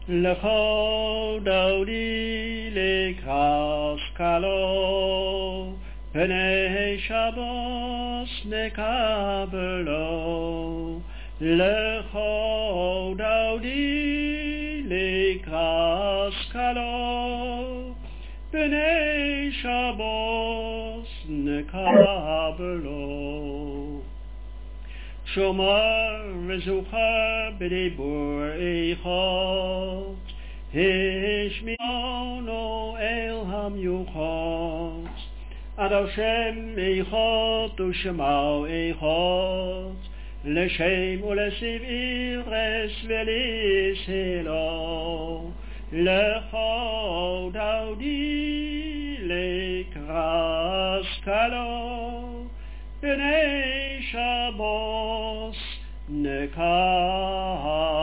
L'cho Dodi lekras kalo, Pnei Shabbos nekabelo. L'cho Dodi lekras kalo, Pnei Shabbos nekabelo. Shomar mezucha b'dibur eichot, Hishmiono el hamyuchot, Ad Hashem eichot u'shemau eichot, L'shem u'lesiv ires v'liselo, L'cho Daudi lekras kalo, B'nei Shabbos nekah